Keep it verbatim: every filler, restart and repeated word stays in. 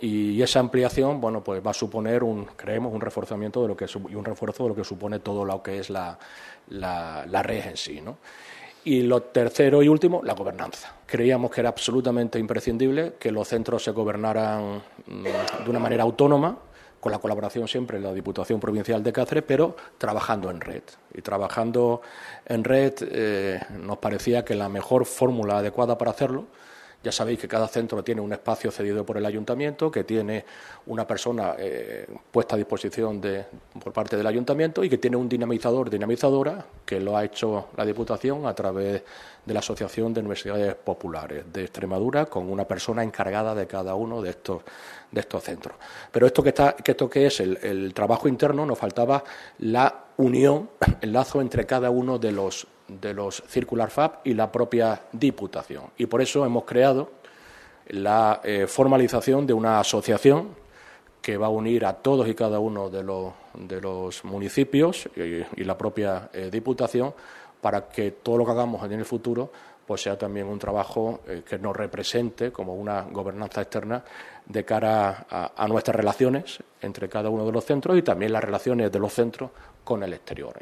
Y esa ampliación, bueno, pues va a suponer un, creemos, un reforzamiento de lo que y un refuerzo de lo que supone todo lo que es la, la, la red en sí, ¿no? Y lo tercero y último, la gobernanza. Creíamos que era absolutamente imprescindible que los centros se gobernaran de una manera autónoma, con la colaboración siempre de la Diputación Provincial de Cáceres, pero trabajando en red. Y trabajando en red eh, nos parecía que la mejor fórmula adecuada para hacerlo. Ya sabéis que cada centro tiene un espacio cedido por el ayuntamiento, que tiene una persona eh, puesta a disposición de, por parte del ayuntamiento y que tiene un dinamizador, dinamizadora, que lo ha hecho la Diputación a través de la Asociación de Universidades Populares de Extremadura, con una persona encargada de cada uno de estos, de estos centros. Pero esto que, está, que, esto que es el, el trabajo interno, nos faltaba la unión, el lazo entre cada uno de los de los Circular Fab y la propia Diputación. Y por eso hemos creado la eh, formalización de una asociación que va a unir a todos y cada uno de los, de los municipios y, y la propia eh, Diputación, para que todo lo que hagamos en el futuro pues sea también un trabajo eh, que nos represente como una gobernanza externa de cara a, a nuestras relaciones entre cada uno de los centros y también las relaciones de los centros con el exterior.